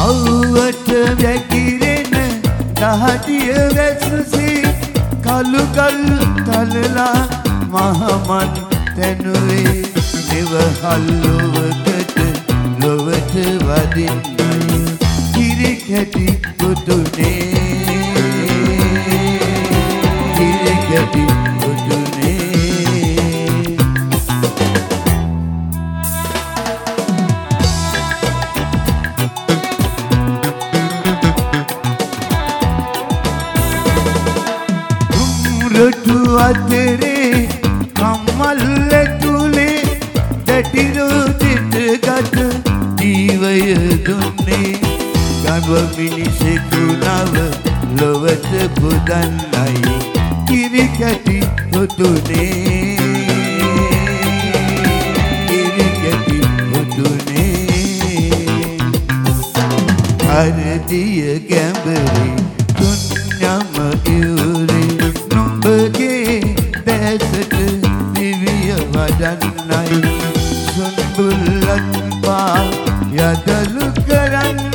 අව්වට වැකිරෙන දහදිය වැස්සේ කළු ගල් තලලා මහමන් තැනුවේ නිවහල් ලොවකට ලොවට වදින්නයි කිරි කැටි පුතුනේ කිරි කැටි පුතුනේ රොටු අතරේ කම්මල් තුලේ දැටිරුදිට ගත ජීවය දුන්නේ ගව මිනිසෙකු නව ලොවට පුදන්නයි කිරි කැටි පුතුනේ කිරි කැටි පුතුනේ හරදිය ගැඹරේ තුන්යම ඉවුරේ නුඹගේ දැසට දිවිය වඩන්නයි සුන්බුල්ලත් පා යදලු කරන්න